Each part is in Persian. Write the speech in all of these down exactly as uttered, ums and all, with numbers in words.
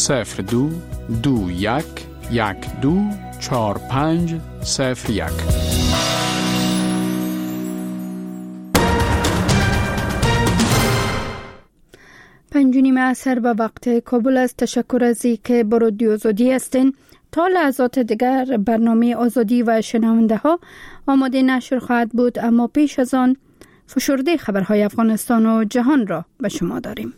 صفر دو دو یک یک دو چهار پنج صفر یک. پنجونیم عصر به وقت کابل است. تشکر از اینکه با رادیو آزادی هستین. تا لحظات دیگر برنامه آزادی و شنونده ها آماده نشر خواهد بود، اما پیش از آن فشرده خبرهای افغانستان و جهان را به شما داریم.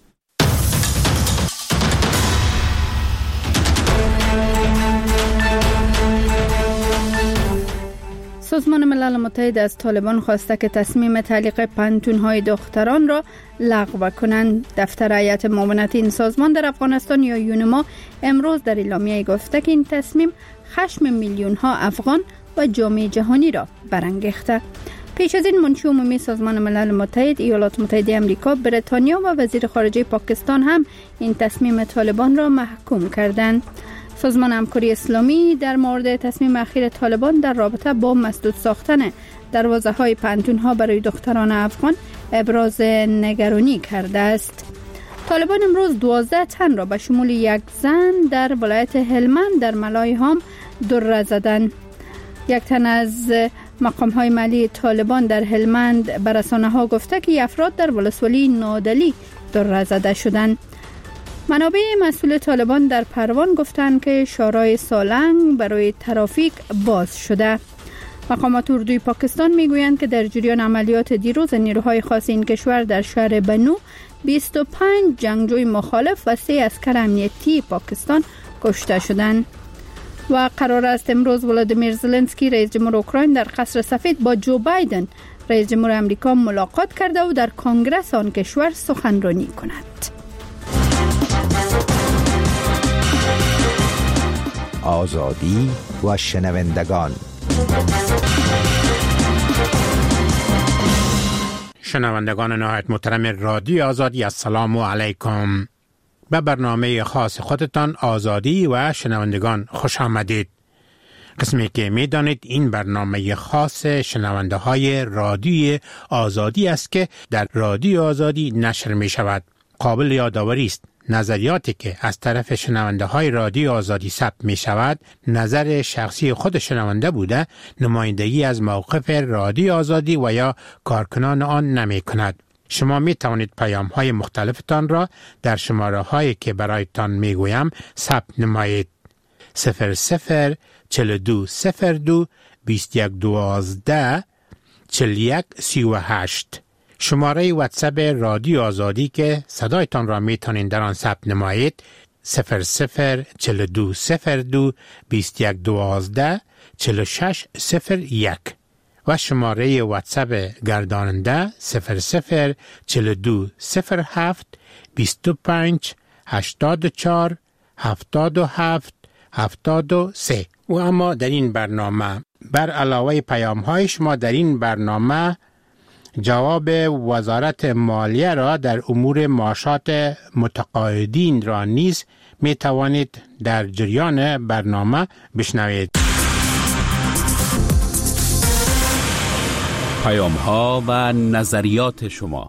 سازمان ملل متحد از طالبان خواسته که تصمیم تعلیق پانتون‌های دختران را لغو کنند. دفتر هیئت معاونت این سازمان در افغانستان یا یونما امروز در اعلامیه گفته که این تصمیم خشم میلیون‌ها افغان و جامعه جهانی را برانگیخته. پیش از این منشی عمومی سازمان ملل متحد، ایالات متحده آمریکا، بریتانیا و وزیر خارجه پاکستان هم این تصمیم طالبان را محکوم کردند. سازمان همکاری اسلامی در مورد تصمیم اخیر طالبان در رابطه با مسدود ساختن دروازه‌های پانتون‌ها برای دختران افغان ابراز نگرانی کرده است. طالبان امروز دوازده تن را به شمول یک زن در ولایت هلمند در ملایهام دره زدند. یک تن از مقام‌های مالی طالبان در هلمند به رسانه‌ها گفته که افراد در ولسوالی نادلی دره زده شدند. منابع مسئول طالبان در پروان گفتند که شارع سالنگ برای ترافیک باز شده. مقامات اردوی پاکستان میگویند که در جریان عملیات دیروز نیروهای خاص این کشور در شهر بنو بیست و پنج جنگجوی مخالف و سه عسکر امنیتی پاکستان کشته شدند. و قرار است امروز ولادیمیر زلنسکی رئیس جمهور اوکراین در قصر سفید با جو بایدن رئیس جمهور آمریکا ملاقات کرده و در کنگره آن کشور سخنرانی کند. آزادی و شنوندگان. شنوندگان نهایت محترم رادیو آزادی، السلام علیکم. به برنامه خاص خودتان آزادی و شنوندگان خوش آمدید. قسمی که می دانید این برنامه خاص شنونده های رادیو آزادی است که در رادیو آزادی نشر می شود. قابل یادآوری است نظریاتی که از طرف شنونده های رادیو آزادی ثبت می شود نظر شخصی خود شنونده بوده، نمایندگی از موقف رادیو آزادی و یا کارکنان آن نمی کند. شما می توانید پیام های مختلفتان را در شماره هایی که برایتان می گویم ثبت نمایید. صفر صفر چل دو صفر دو بیست یک دوازده چل یک سی و هشت. شماره واتساپ رادیو آزادی که صدایتان را می توانید در آن ثبت نمایید صفر صفر چل دو صفر دو بیست یک دوازده چل شش صفر یک و شماره واتساپ گرداننده صفر صفر چل دو صفر هفت بیست و پنج هشتاد و چهار هفتاد و هفت هفتاد و سه. و اما در این برنامه بر علاوه پیام های شما در این برنامه جواب وزارت مالیه را در امور معاشات متقاعدین را نیز می توانید در جریان برنامه بشنوید. پیام ها و نظریات شما.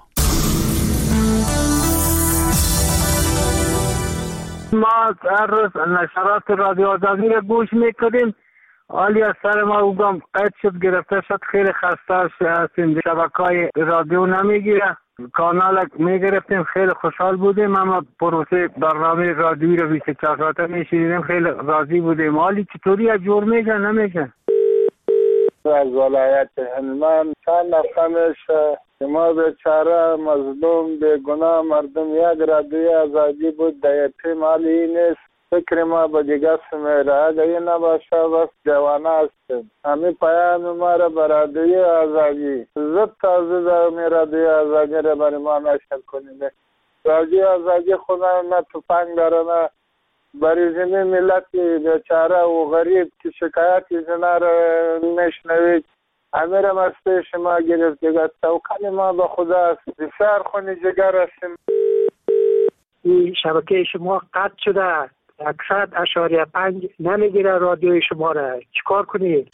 ما هر روز نشرات رادیو آزادی را گوش میکنیم. حالی از سر ما اوگم قید شد، گرفته شد، خیلی خسته هستیم، شبکه‌های رادیو نمیگیره، کانال میگرفتیم، خیلی خوشحال بودیم، اما پروسه برنامه رادیویی رو بیست و چهار ساعته میشیدیم، خیلی راضی بودیم. حالی چطوری از جور میشه نمیشه؟ از ولایت هلمند چند نفهمش ما بیچاره مظلوم بیگناه مردم یک رادیوی آزادی بود در یتیم حالی نیست. فکر ما با دیگه سمیره اگر این نباشه وقت جوانه هستیم. همین پیام ما را به رادیوی آزادی زد تازه در می رادیوی آزادی را برای ما نشر کنیم. رادیوی آزادی خدا نه توفنگ داره نه برای زمین ملتی بیچاره و غریب که شکایتی زنه را میشنوید. امیر مسته شما گرفت دیگه توکل ما به خدا است. بسیار خونی جگر هستیم. این شبکه شما قطع شده، اکثر اشاریه پنج نمیگیره رادیوی شما را، چیکار کنید؟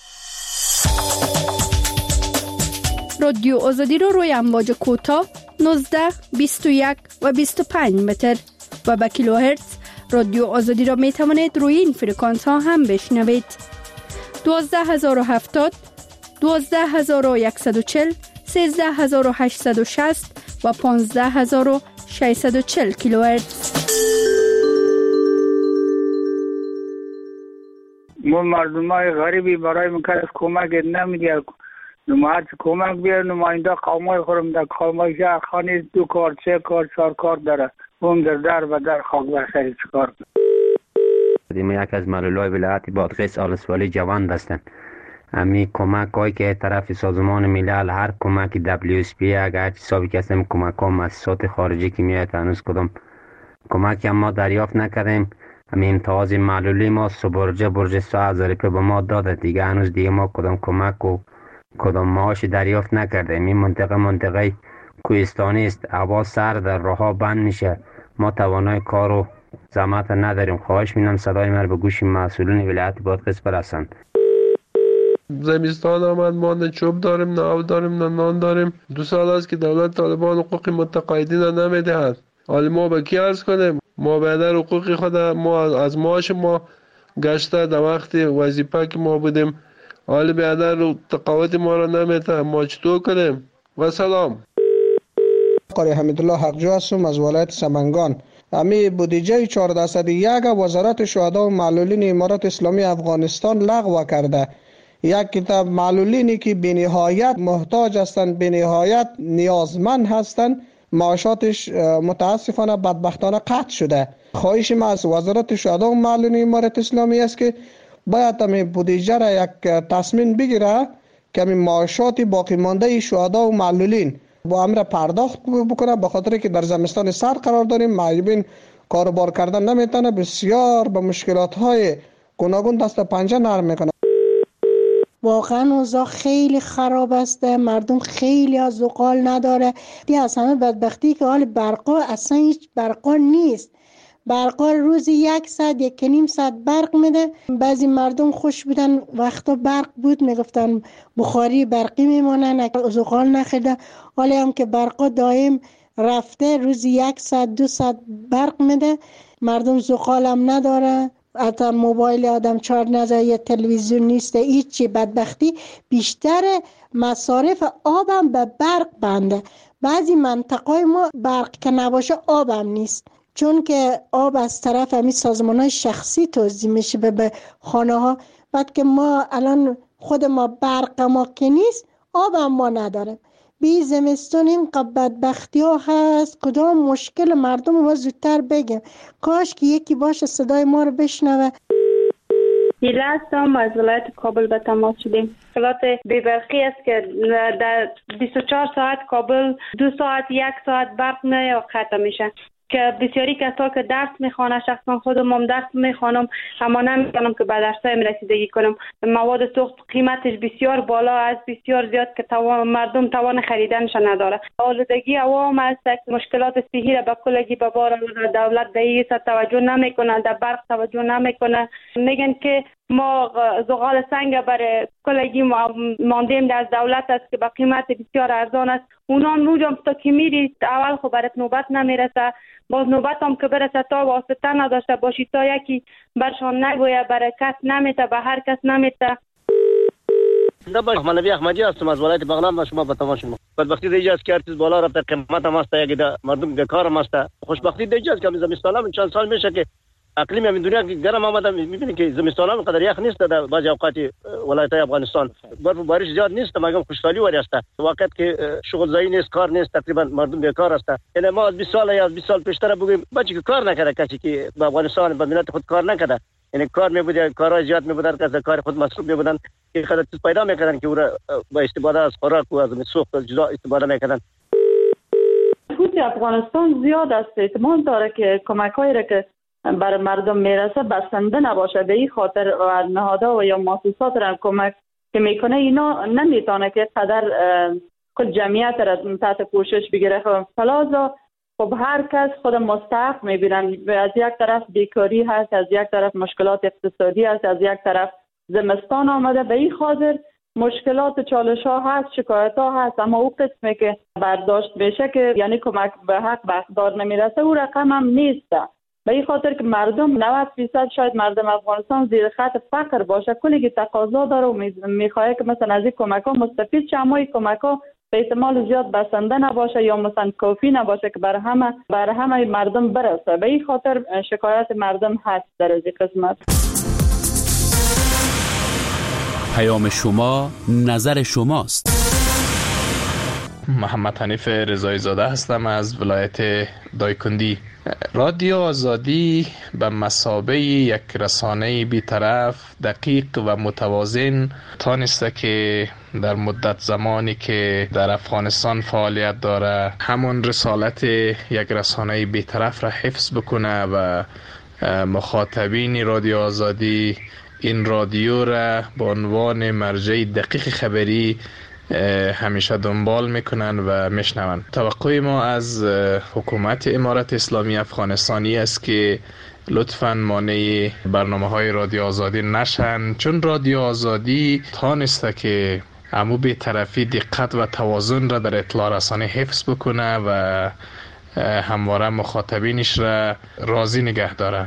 رادیو آزادی رو روی امواج کوتاه نوزده، بیست و یک و بیست و پنج متر و به کیلوهرتز رادیو آزادی را می توانید روی این فرکانس ها هم بشنوید. دوازده هزار و هفتاد، دوازده هزار و صد و چهل، سیزده هزار و هشتصد و شصت و پانزده هزار و ششصد و چهل کیلوهرتز. ما مردم های غریبی برای مکرس کمک نمیدید. نماید کمک بیار نماینده قوم های خورم در قوم های شهر خانی دو کار سه کار چهار کار داره. اون در در و در خاک بخشی چکار کنه. ما یک از معلولای ولایت بادغیس آلسوالی جوان هستند. امی کمک هایی که طرف سازمان ملل هر کمک دبلیو اس پی اگر حسابی که هستیم کمک ها مؤسسات خارجی که میاد هنوز کدام کمک هم ما دریافت نکردیم. همین امتیاز معلولی ما سبرجه برجه سه هزار روپیه به ما داده دیگه هنوز دیگه ما کدام کمک و کدام معاش دریافت نکردیم. این منطقه منطقه کوهستانی است، هوا سرد، راهها بند میشه، ما توانای کار و زحمت نداریم. خواهش می‌کنم صدای من به گوش مسئولین ولایت بادغیس برسند. زمستان آمد، ما نه چوب داریم نه آب داریم نه نان داریم. دو سال است که دولت طالبان حقوق متقاعدین را نمیدهد. حالا ما به کی عرض کنیم؟ ما بیادر حقوق خود ما از معاش ما گشته در وقت وظیفه که ما بودیم، حالا بیادر تقاعد ما را نمیده. ما چطور کنیم؟ و سلام. قاری حمیدالله حقجو هستم از ولایت سمنگان. امی بودجه چهارده درصد یک وزارت شهدا و معلولین امارات اسلامی افغانستان لغو کرده. یک کتاب معلولینی که بینهایت محتاج هستند، بینهایت نیازمند هستند، معاشاتش متاسفانه بدبختانه قطع شده. خواهش ما از وزارت شهدا و معلولین امارات اسلامی است که باید امی بودجه را یک تصمیم بگیره که امی معاشات باقی مانده شهدا و معلولین با امر پرداخت بکنه، به خاطر که در زمستان سرد قرار داریم، معیوبین کاروبار کردن نمیتونه، بسیار به مشکلات های گوناگون دست پنجه نرم میکنه. واقعا اوضاع خیلی خراب است، مردم خیلی از زغال نداره. دی از همه بدبختی که حال برقا اصلا هیچ برقا نیست. برقا روزی یک ساعت یک نیم ساعت برق میده. بعضی مردم خوش بودن وقتا برق بود میگفتن بخاری برقی میمونن، زغال نخیده. حالا هم که برقا دائم رفته، روزی یک ساعت دو ساعت برق میده، مردم زغال هم نداره. حتی موبایل آدم چارج نزده، یه تلویزیون نیست، هیچی. بدبختی بیشتر مصارف آبم به برق بنده. بعضی منطقه ما برق که نباشه آبم نیست، چون که آب از طرف همین سازمان‌های شخصی توزیع میشه به خانه ها. بعد که ما الان خود ما برق ما که نیست، آب هم ما نداریم. بی زمستون این بدبختی ها هست. کدام مشکل مردم رو زودتر بگیم. کاش که یکی باشه صدای ما رو بشنوه. ایله هستم، از ولایت کابل به تماس شدیم. مشکلات بی‌برقی است که در بیست و چهار ساعت کابل دو ساعت یک ساعت برق نه قطع میشه، که بسیاری کسا که درس میخوانه، شخصا خودم هم درس میخوانم اما نمیتونم که به درسایم رسیدگی کنم. مواد سوخت قیمتش بسیار بالا است، بسیار زیاد که توان مردم توان خریدنش نداره. آلودگی عوام است، مشکلات صحی را به کلگی به بار آورده. دولت به این توجه نمیکنه، در برق توجه نمیکنه. میگن که ما زغال سنگ برای کلگی ماندیم در دولت است که به قیمت بسیار ارزان است. اونا نوجم تا که میری اول خب برات نوبت نمیرسه، باز نوبت هم که برسه تا واسطه نداشته باشی، تا یکی برشان نگویه، برای کس نمیته، به هر کس نمیته. دبا منبی احمدی هستم از ولایت بغلان و شما به تماس شما. بدبختی دیگه است که ارتش بالا رفته، قیمت هم است، یک مردم بیکار هم است. خوشبختی دیگه است که زمستان هم چند سال میشه که اقلیم همین دنیا گرم آمده، میبینید که زمستان هم قدر یخ نیست در بعضی اوقات ولایت افغانستان. برف و بارش زیاد نیست، مگم خوشحالی وری است. وقت که شغل زایی نیست، کار نیست، تقریبا مردم بیکار است. یعنی ما از بیست سال یا از بیست سال پیشتر بگیم بچه که کار نکرده، کسی که به افغانستان به ملت خود کار نکرده، یعنی کار میبوده، کارهای زیاد میبودن که از کار خود مصروف میبودن که خود چیز پیدا میکردن که او را با استفاده از خوراک و از سوخت جدا استفاده میکردن. خود افغانستان زیاد است، احتمال داره که کمک‌هایی را که برای مردم میرسه بسنده نباشه. به این خاطر نهادها و یا مؤسسات را کمک که میکنه اینا نمیتونه که قدر کل جمعیت را تحت پوشش بگیره. فلازا خب هر کس خود مستحق میبینن. از یک طرف بیکاری هست، از یک طرف مشکلات اقتصادی هست، از یک طرف زمستان آمده. به این خاطر مشکلات چالش ها هست، شکایت ها هست، اما او قسمی که برداشت بشه که یعنی کمک به حق به اقدار نمیرسه، او رقم هم نیست. به این خاطر که مردم نود درصد شاید مردم افغانستان زیر خط فقر باشه، کلی که تقاضا داره و میخواد که مثلا از این کمک ها مستفید شه، اما این کمک ها به احتمال زیاد بسنده نباشه یا مثلا کافی نباشه که برای همه برای همه مردم برسه. به این خاطر شکایت مردم هست در از این قسمت. پیام شما نظر شماست. محمد حنیف رضایی زاده هستم از ولایت دایکندی. رادیو آزادی به مثابه یک رسانه بی‌طرف، دقیق و متوازن تانسته که در مدت زمانی که در افغانستان فعالیت داره همون رسالت یک رسانه بی‌طرف را حفظ بکنه و مخاطبین رادیو آزادی این رادیو را به عنوان مرجع دقیق خبری همیشه دنبال میکنن و میشنون. توقع ما از حکومت امارت اسلامی افغانستانی است که لطفاً مانع برنامه های رادیو آزادی نشن، چون رادیو آزادی تانسته که امو به طرفی دقت و توازن را در اطلاع رسانی حفظ بکنه و همواره مخاطبینش را راضی نگه داره.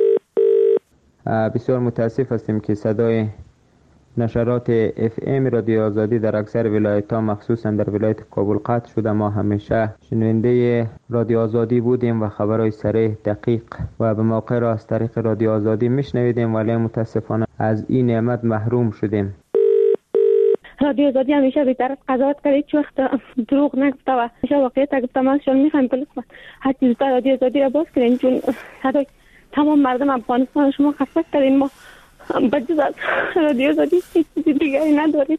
بسیار متاسف هستیم که صدای نشرات اف ام رادیو آزادی در اکثر ولایت ها مخصوصا در ولایت کابل قطع شده. ما همیشه شنونده رادیو آزادی بودیم و خبرهای صریح، دقیق و به موقع را از طریق رادیو آزادی میشنویدیم، ولی متاسفانه از این نعمت محروم شدیم. رادیو آزادی همیشه بی‌طرف قضاوت کرد، هیچ وقت دروغ نگفته و همیشه واقعیت گفته. ما شما میخوایم که لطفا هر چیز در رادیو آزادی را باز کنین، چون صدای تمام مردم افغانستان شما خسته کردین. ما بجز از رادیو آزادی هیچ چیزی دیگری نداریم.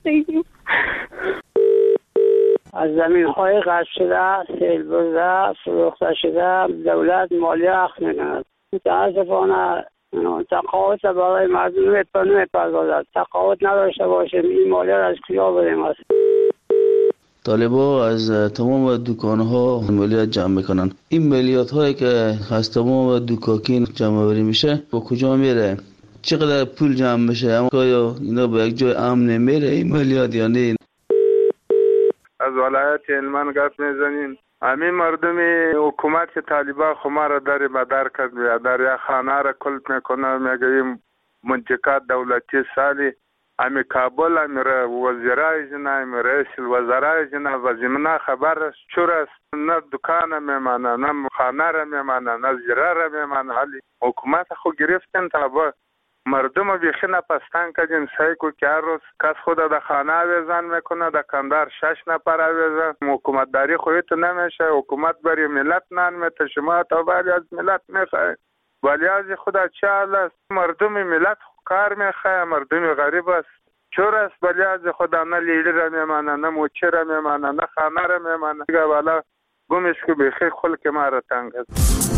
از زمین های غصب شده، سیل برده، فروخته شده، دولت مالیه اخذ میکند. متاسفانه تقاعد برای مردم نمیپردازد. تقاعد نداشته باشیم این مالیه را از کجا بریم است؟ طالبا از تمام دکانها مالیات جمع میکنن. این مالیات هایی که از تمام دکاکین جمع بری میشه با کجا میره؟ چقدر پول جمع میشه؟ اما آیا اینا به یک جای امن نمیره این مالیات یا نه؟ از ولایت هلمند گپ میزنین. همین مردم حکومت که طالبان خما را در بدر کرد، در یک خانه را کلپ میکنه، میگه این منطقه دولتی سالی امی کابل امی وزیرای جنا امی رئیس الوزرای جنا و زمینه خبر است چور است، نه دکان میمانه، نه خانه را میمانه، نه زیره را میمانه. حالی حکومت خو گرفتن تا با مردم بیخی نپستان کردین. سعی کو که هر روز کس خود در خانه آویزان میکنه، در کندار شش نفر آویزان. حکومت داری خویت نمیشه، حکومت بری ملت نان میته، شما تا ولی از ملت میخواه، ولی از خدا چه حال است؟ مردم ملت کار میخواه، مردم غریب است چور است، ولی از خدا نه لیلی را میمانه، نه موچه را میمانه، نه خانه را میمانه. دیگه والا گمش که بیخی خلق ما را تنگ است.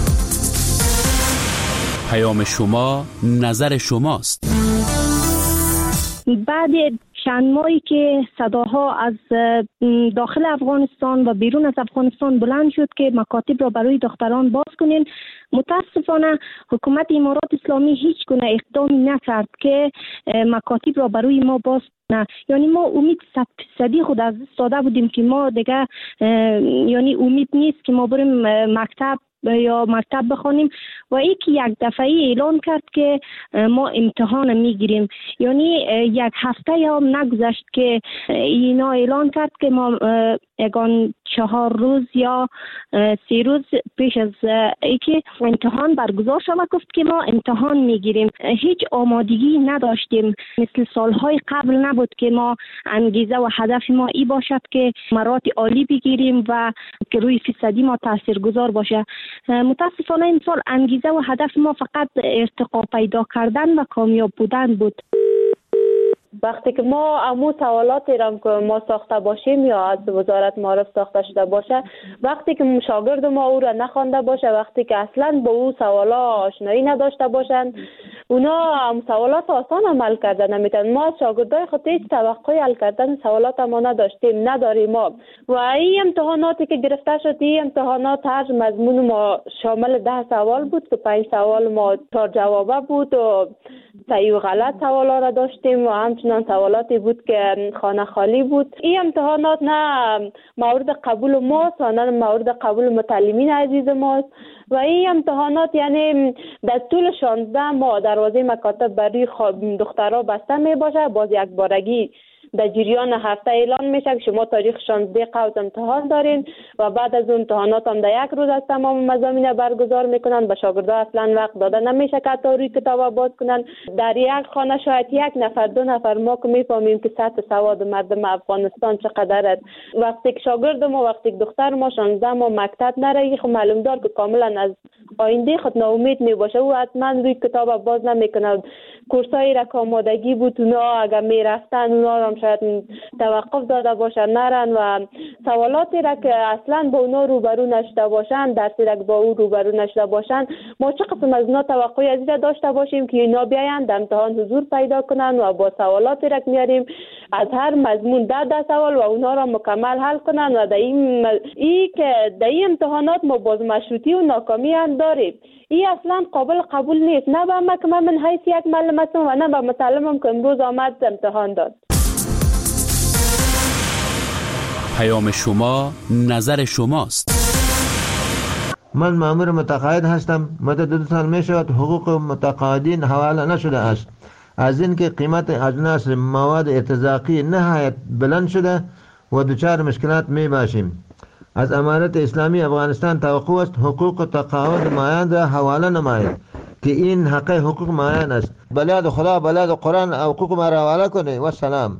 پیام شما نظر شماست. بعد چند ماهی که صداها از داخل افغانستان و بیرون از افغانستان بلند شد که مکاتب را برای دختران باز کنین، متاسفانه حکومت امارات اسلامی هیچ گونه اقدامی نکرد که مکاتب را برای ما باز کنه. یعنی ما امید صد فیصدی خود از دست داده بودیم که ما دیگه یعنی امید نیست که ما بریم مکتب یا مکتب بخونیم و یکی یک دفعه اعلان کرد که ما امتحان میگیریم. یعنی یک هفته یا هم نگذشت که اینا اعلان کرد که ما یگان چهار روز یا سه روز پیش از اینکه امتحان برگزار شود گفت که ما امتحان میگیریم. هیچ آمادگی نداشتیم، مثل سالهای قبل نبود که ما انگیزه و هدف ما ای باشد که مراتب عالی بگیریم و که روی فیصدی ما تاثیرگذار باشه. متاسفانه این سال انگیزه و هدف ما فقط ارتقا پیدا کردن و کامیاب بودن بود. وقتی که ما امو سوالاتی را که ما ساخته باشیم یا از وزارت معارف ساخته شده باشه، وقتی که شاگرد ما او را نخوانده باشه، وقتی که اصلا با او سوالا آشنایی نداشته باشن، اونا هم سوالات آسان عمل کردن نمیتونن. ما از شاگردای خود هیچ توقعی حل کردن سوالات ما نداشتیم، نداریم ما. و این امتحاناتی که گرفته شد، این امتحانات هر مضمون ما شامل ده سوال بود که پنج سوال ما چهار جوابه بود و صحیح و غلط سوالا را داشتیم و همچنان سوالاتی بود که خانه خالی بود. این امتحانات نه مورد قبول ماست و نه مورد قبول متعلمین عزیز ماست و این امتحانات یعنی در طول شانزده ماه دروازه مکاتب برای دخترها بسته می باشه. باز یک بارگی در جریان هفته اعلان میشه که شما تاریخ شانزده قوت امتحان دارین و بعد از اون امتحانات هم در یک روز از تمام مضامین برگزار میکنن. به شاگردا اصلا وقت داده نمیشه که تا روی کتاب باز کنن. در یک خانه شاید یک نفر دو نفر ما که میفهمیم که سطح سواد مردم افغانستان چقدر است. وقتی که شاگرد ما وقتی که دختر ما شانزده ما مکتب نره خب معلوم دار که کاملا از آینده خود ناامید میباشه و حتما روی کتاب باز نمیکنه. کورسای را که آمادگی بود اونا اگر میرفتن اونا هم شاید توقف داده باشن نرن و سوالاتی را که اصلا با اونا روبرو نشده باشن درسی را که با او روبرو نشده باشن ما چه قسم از اونا توقعی از این داشته باشیم که اینا بیاین در امتحان حضور پیدا کنن و با سوالاتی را که میاریم از هر مضمون ده ده سوال و اونا را مکمل حل کنن و در این ای که در این امتحانات ما باز مشروطی و ناکامی هم داریم. این اصلا قابل قبول نیست، نه به من که من حیث یک معلم هستم و نه به متعلمم که امروز آمد امتحان داد. پیام شما نظر شماست. من مأمور متقاعد هستم. مدت دو سال می شود حقوق متقاعدین حواله نشده است. از اینکه قیمت اجناس مواد ارتزاقی نهایت بلند شده و دچار مشکلات می باشیم. از امارت اسلامی افغانستان توقع است حقوق تقاعد مایان را حواله نماید که این حق حقوق مایان است. بلاد خدا بلاد قرآن حقوق ما را حواله کنه و سلام.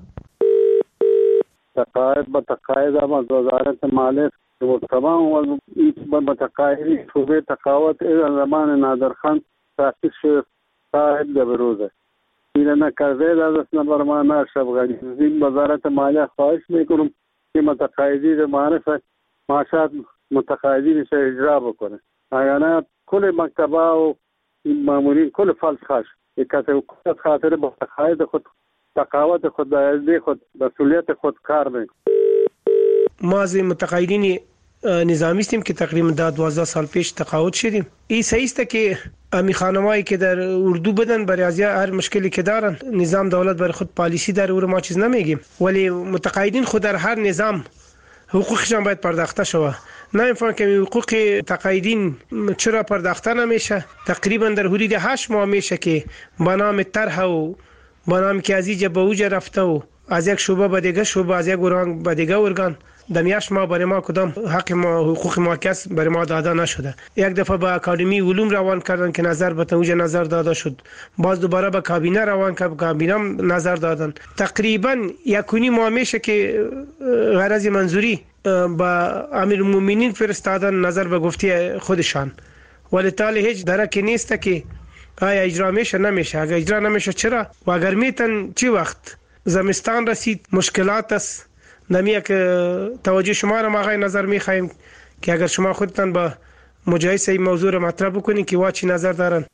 تقاعد به تقاعد هم از وزارت مالیه و تمام متقاعدین شعبه تقاعد از زمان نادرخان تاسیس شده صاحب به بروزه این نکرده در دست نبر ما ناشب غنی این وزارت مالیه خواهش میکنم که متقاعدین معرفت معاشات متقاعدین سے اجرا بکنه اگر کل مکتبه و مامورین کل فلس خاش یک کسی خاطر با تقاعد خود تقاعد خود در خود مسئولیت خود کار میکنه. ما از متقاعدین نظامی هستیم که تقریبا دوازده سال پیش تقاعد شدیم. این صحیح است که امی خانمایی که در اردو بدن برای از هر مشکلی که دارن نظام دولت برای خود پالیسی داره و ما چیز نمیگیم ولی متقاعدین خود در هر نظام حقوقشان باید پرداخته شود. نمیفهم که حقوق تقاعدین چرا پرداخته نمیشه. تقریبا در حدود هشت ماه میشه که با نام طرح و با نام که از اینجا به اوجا رفته و از یک شعبه به دیگه شعبه از یک ارگان به دیگه ارگان در یک ما برای ما کدام حق ما حقوق ما کس برای ما داده نشده. یک دفعه به اکادمی علوم روان کردن که نظر به اوجا نظر داده شد. باز دوباره به کابینه روان کرد کابینه نظر دادن. تقریبا یکونی ما میشه که غرض منظوری با امیرالمومنین فرستادن نظر به گفته خودشان ولی تالی هیچ درکی نیست که آیا اجرا میشه نمیشه. اگر اجرا نمیشه چرا و اگر میتن چی وقت زمستان رسید مشکلات است. نمیه که توجه شما را آقای نظر میخوایم که اگر شما خودتان با مجایزه این موضوع را مطرح بکنین که وا چی نظر دارن.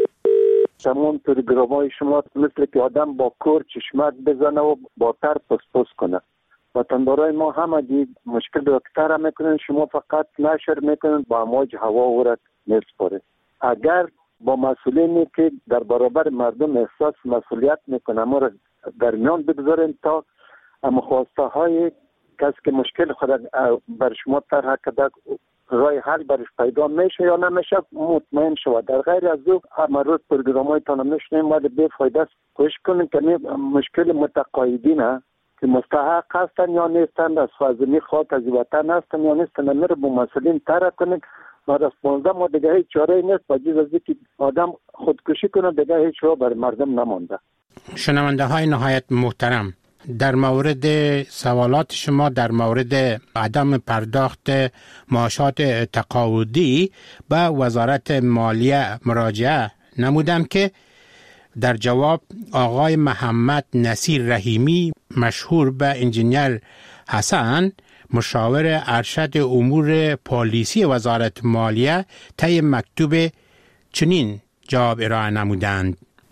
تمام پروگرام‌های شما مثل که آدم با کور چشمک بزنه و با تر پس پس کنه. وطندارای ما همه دید مشکل دکتر میکنن شما فقط نشر میکنن با امواج هوا ورد میسپاره. اگر با مسئولینی که در برابر مردم احساس مسئولیت میکنه ما را در میان بگذارین تا مخواسته های کسی که مشکل خود بر شما طرح کرده رای حل برش پیدا میشه یا نمیشه مطمئن شود. در غیر از او همه روز پروگرام های تانو میشنیم ولی بے فایده است. کوشش کنیم که مشکل متقاعدین که مستحق هستن یا نیستن از فاضلی خاک از وطن هستن یا نیستن میره با مسئولین طرح کنیم بعد از پانزده ماه دیگه هیچ چاره نیست با جز از اینکه آدم خودکشی کنه دیگه هیچ راه بر مردم نمانده. شنونده های نهایت محترم در مورد سوالات شما در مورد عدم پرداخت معاشات تقاعدی به وزارت مالیه مراجعه نمودم که در جواب آقای محمد نصیر رحیمی مشهور به انجینیر حسن مشاور ارشد امور پالیسی وزارت مالیه طی مکتوب چنین جواب ارائه نمودند: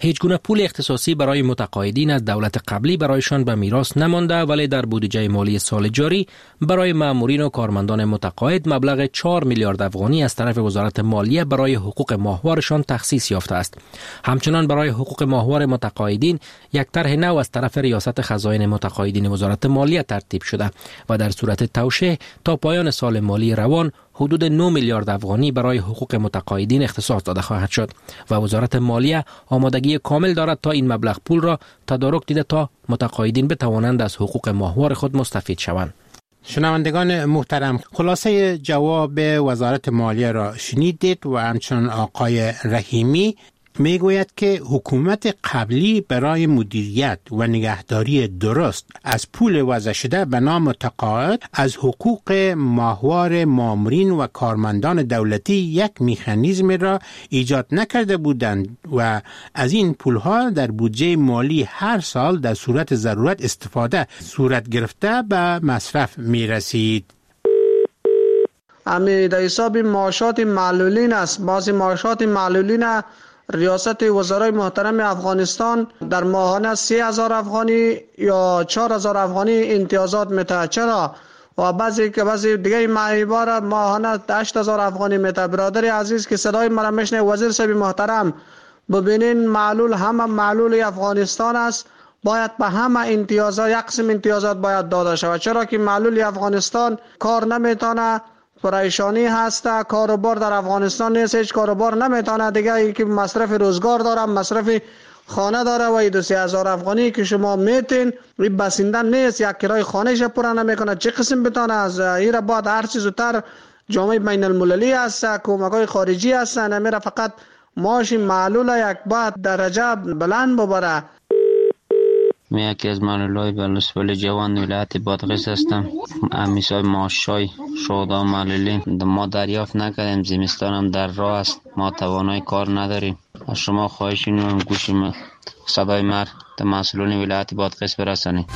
هیچ گونه پول اختصاصی برای متقاعدین از دولت قبلی برایشان به میراث نمانده، ولی در بودجه مالی سال جاری برای مامورین و کارمندان متقاعد مبلغ چهار میلیارد افغانی از طرف وزارت مالیه برای حقوق ماهوارشان تخصیص یافته است. همچنان برای حقوق ماهوار متقاعدین یک طرح نو از طرف ریاست خزاین متقاعدین وزارت مالیه ترتیب شده و در صورت توشیح تا پایان سال مالی روان حدود نه میلیارد افغانی برای حقوق متقاعدین اختصاص داده خواهد شد و وزارت مالیه آمادگی کامل دارد تا این مبلغ پول را تدارک دیده تا متقاعدین بتوانند از حقوق ماهوار خود مستفید شوند. شنوندگان محترم، خلاصه جواب وزارت مالیه را شنیدید و همچنان آقای رحیمی میگوید که حکومت قبلی برای مدیریت و نگهداری درست از پول وضع شده به نام متقاعد از حقوق ماهوار مامورین و کارمندان دولتی یک مکانیزم را ایجاد نکرده بودند و از این پولها در بودجه مالی هر سال در صورت ضرورت استفاده صورت گرفته به مصرف می رسید. امی در حساب معاشات معلولین است. بعضی معاشات معلولین ریاست وزرای محترم افغانستان در ماهانه سه هزار افغانی یا چهار هزار افغانی امتیازات میده. چرا؟ و بعضی که بعضی دیگه معیبار ماهانه هشت هزار افغانی میده. برادر عزیز که صدای مرا میشنه، وزیر صاحب محترم، ببینین معلول همه معلول افغانستان است، باید به همه امتیازات یک قسم امتیازات باید داده شود. چرا که معلول افغانستان کار نمیتونه، پریشانی هسته، کاروبار در افغانستان نیست، هیچ کاروبار نمیتونه دیگه، ای که مصرف روزگار داره، مصرف خانه داره و این دو سه هزار افغانی که شما میتین این بسنده نیست، یک کرای خانه ش پورا نمیکنه، چه قسم بتونه از این بعد هر چیز زودتر جامعه بین المللی هست، کمک‌های خارجی هستن، نمیره فقط معاش معلول یک بعد درجه بلند ببره. من یکی از معلولای بلوچستان جوان ولایت بادغیس هستم. امیسای معاشای شهدا معلولین ما دریافت نکردیم، زمستان هم در راه است، ما توانای کار نداریم. از شما خواهش می‌کنم گوش صدای مر به مسئولین ولایت بادغیس برسانید.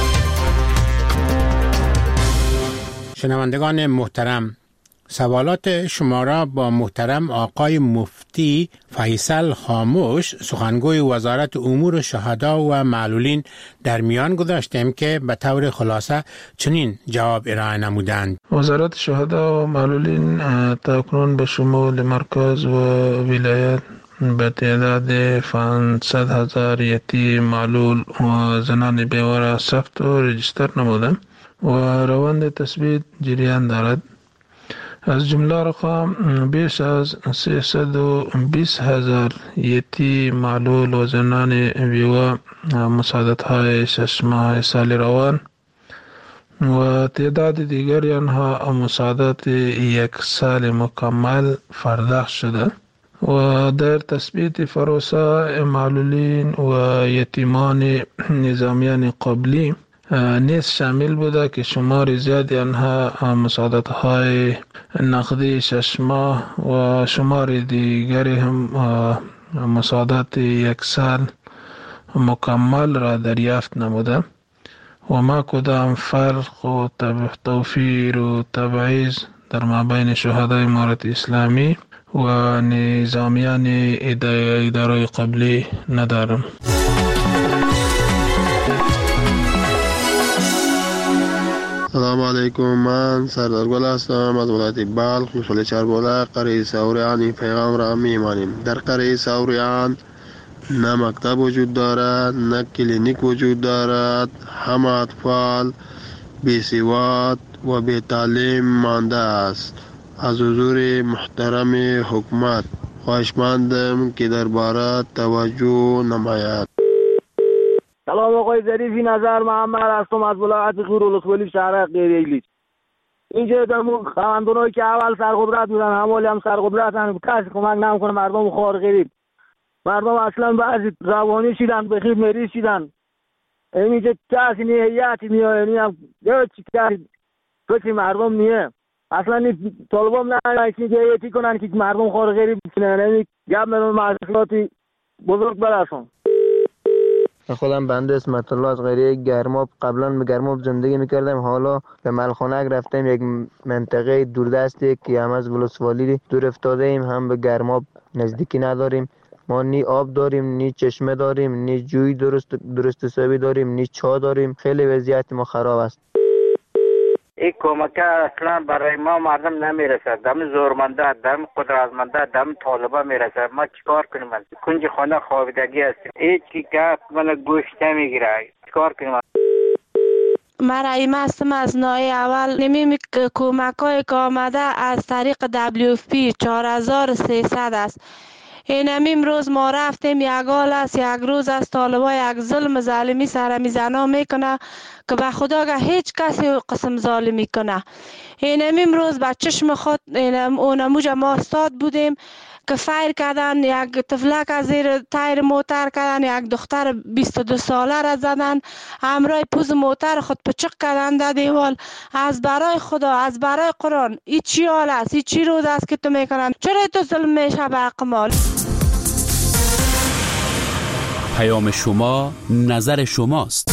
شنوندگان محترم، سوالات شما را با محترم آقای مفتی فیصل خاموش، سخنگوی وزارت امور شهدا و معلولین در میان گذاشتیم که به طور خلاصه چنین جواب ارائه نمودند. وزارت شهدا و معلولین تاکنون به شمول مرکز و ولایت به تعداد پانصد هزار یتیم معلول و زنان بیواره ثبت و رجیستر نمودند و روند تثبیت جریان دارد. از جمله رقم بیش از سیصد و بیست هزار یتیم معلول و زنان بیوه مساعدت های شش ماه سال روان و تعداد دیگری آنها مساعدت یک سال مکمل پرداخت شده و در تثبیت پروسه معلولین و یتیمان نظامیان قبلی نیز شامل بوده که شمار زیادی آنها مساعدت های نقدی شش ماه و شمار دیگری هم مساعدت یک سال مکمل را دریافت نموده و ما کدام فرق و توفیر و تبعیض در مابین شهدای امارت اسلامی و نظامیان اداره قبلی ندارم. سلام علیکم، من سردار گل هستم از ولایت بلخ، محل چربوله، قریه سوریان. پیغام را میمانیم. در قریه سوریان نه مکتب وجود دارد، نه کلینیک وجود دارد. همه اطفال بی سواد و بی تعلیم مانده است. از حضور محترم حکومت خواهشمندم که درباره توجه نماید. سلام آقای ظریفی، نظر محمد هستم از ولایت غیرالخولی شهر غیریلی. اینجا درمون خواندونایی که اول سرقدرت بودن همالی هم سرقدرتن، کسی کمک نمیکنه مردم خوار غریب. مردم اصلا بعضی روانی شدن، بخیر مریض شدن. اینجا کسی نیه، هیئتی نیه، یعنی هم چی کسی کسی مردم نیه. اصلا نی طالبان نه که هیئتی کنن که مردم خوار غریب بکنن. یعنی گپ من معاشاتی بزرگ برسون. خودم بنده اسمت الله از قریه گرماب، قبلا به گرماب زندگی میکردم، حالا به ملخانک رفتم، یک منطقه دوردستی که هم از ولسوالی دور افتاده ایم، هم به گرماب نزدیکی نداریم. ما نی آب داریم، نی چشمه داریم، نی جوی درست درست حسابی داریم، نی چا داریم. خیلی وضعیت ما خراب است. این کمک اصلا برای ما مردم نمیرسه. دم زورمنده، دم قدرتمنده، دم طالبا میرسه. ما چیکار کنیم؟ کنج خانه خوابیدگی هستیم. هیچ کی که من گوشت نمیگیره. چیکار کنیم؟ من رحیم هستم از نای اول. نمیم کمک های که آمده از طریق دبلیو اف پی چهار هزار و سیصد است. این همین روز ما رفتیم یک حال است، یک روز است طالبا یک ظلم ظالمی سر میزنا میکنه که به خدا که هیچ کسی قسم ظالمی کنه. این همین روز به چشم خود اونموج ما استاد بودیم که فایر کردن، یک طفلک از زیر تایر موتر کردن، یک دختر بیست و دو ساله را زدن، همراه پوز موتر خود پچق کردن در دیوال. از برای خدا، از برای قرآن، این چی حال است؟ این چی روز است که تو میکنن؟ چرا تو ظلم میشه به حق مال؟ پیام شما نظر شماست.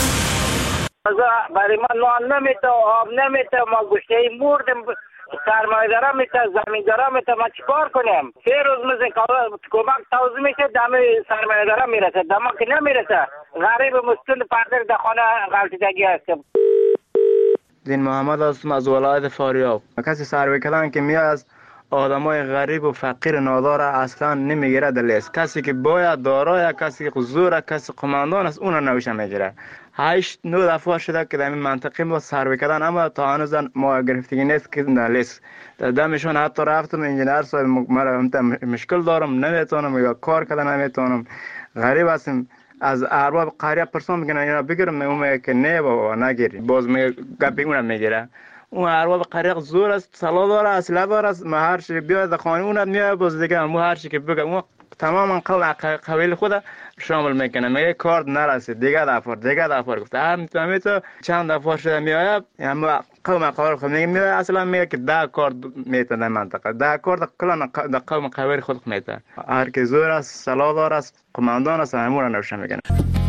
برای ما نان نمیته، آب نمیته، ما گوشته مردم، سرمایه دارم میته، زمین دارم میته، ما چیکار کنیم؟ سه روز مثل کمک توضیح میشه، دم سرمایه دارم میرسه، دم که نمیرسه. غریب مسکن پردر در خانه غلطیدگی هستم. دین محمد هستم از ولایت فاریاب. کسی سروی کردن که میاد از آدمای غریب و فقیر نادار اصلا نمیگیره دلیست. کسی که باید دارای، کسی که زور، کسی قماندان است، اون نوشه میگیره. هشت نو دفعه شده که در این منطقه ما سروی کردن، اما تا هنوز ما گرفتگی نیست که دلیست. دمشون حتی رفتم انجینر صاحب مرا مشکل دارم، نمیتونم یا کار کردن نمیتونم. غریب هستم. از ارباب قریه پرسون میگن اینا بگیرم، اون میگه که نه بابا نگیری، باز میگه گپی اونم میگیره. اون ارباب قریه زور است، سلا داره، اصلا داره، ما هر چی بیاد خانه اونم میاد، باز دیگه ما هر چی که بگه اون تماما قبیل خود شامل میکنه. میگه کارت نرسید، دیگه دفعه دیگه دفعه گفته هر میتونه تو چند دفعه شده میاد، اما قوم قوار خود میگه میاد اصلا میگه که ده کارت میتونه منطقه ده کارت کلا در قوم قوار خود میتونه. هر کی زور است، سلا داره است، قماندان است، همون رو نوشه میکنه.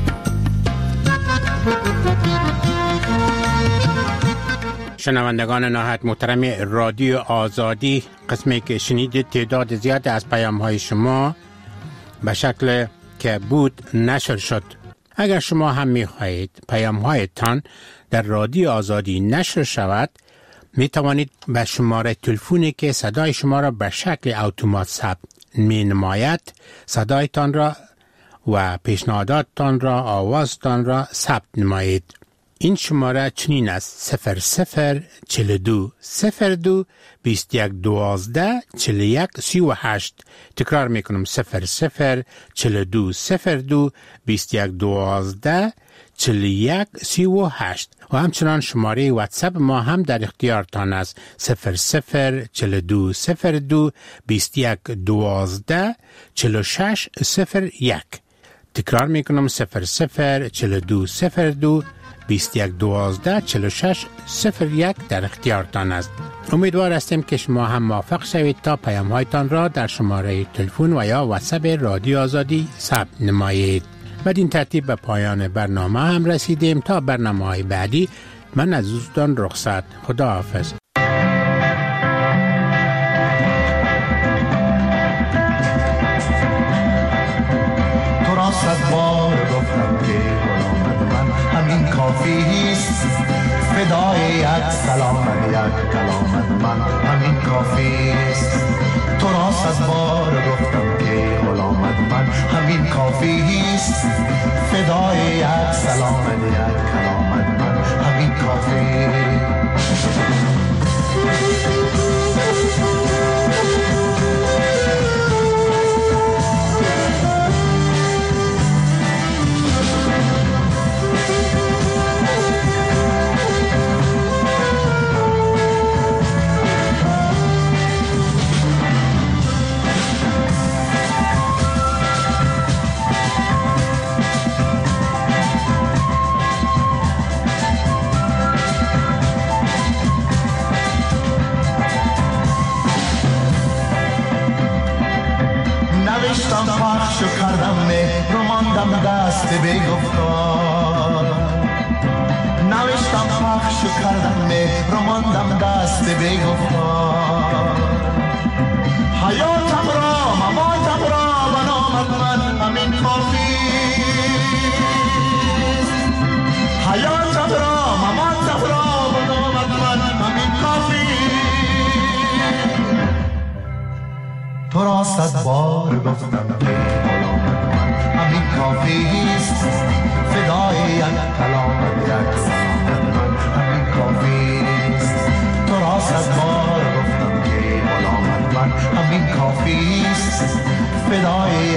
شنوندگان نهایت محترم رادیو آزادی، قسمی که شنیدید تعداد زیاد از پیام های شما به شکل که بود نشر شد. اگر شما هم می خواهید پیام هایتان در رادیو آزادی نشر شود، می توانید به شماره تلفنی که صدای شما را به شکل اتومات ثبت می نماید صدایتان را و پیشنهاداتتان را، آوازتان را ثبت نمایید. این شماره چنین است: صفر صفر چل دو صفر دو بیست یک دوازده چل یک سی و هشت. تکرار میکنم: صفر صفر چل دو صفر دو بیست یک دوازده چل یک سی و هشت. و همچنان شماره واتساپ ما هم در اختیارتان است: صفر صفر چل دو صفر دو بیست یک دوازده چل شش صفر یک. تکرار میکنم: صفر صفر چل دو صفر دو بیست یک دوازده چل شش صفر یک در اختیارتان است. امیدوار هستیم که شما هم موافق شوید تا پیام هایتان را در شماره تلفن و یا واتساپ رادیو آزادی ثبت نمایید. بدین ترتیب به پایان برنامه هم رسیدیم. تا برنامه های بعدی من از دوستان رخصت. خدا حافظ. تو را صد بار گفتم که همین کافیست، فدای یک سلام یک کلامت من همین کافیست. تو را صد بار گفتم که غلامت من همین کافیست، فدای یک سلام یک کلامت من همین کافیست. نوشتم پخش و کردم مهر و ماندم دست بیگفتار. نوشتم پخش و کردم مهر و ماندم دست بیگفتار. حیاتم را مماتم را به نام کافیست فدای یک کلام یک سلام من همین کافیست تو را صد بار گفتم که غلامت من همین کافیست فدای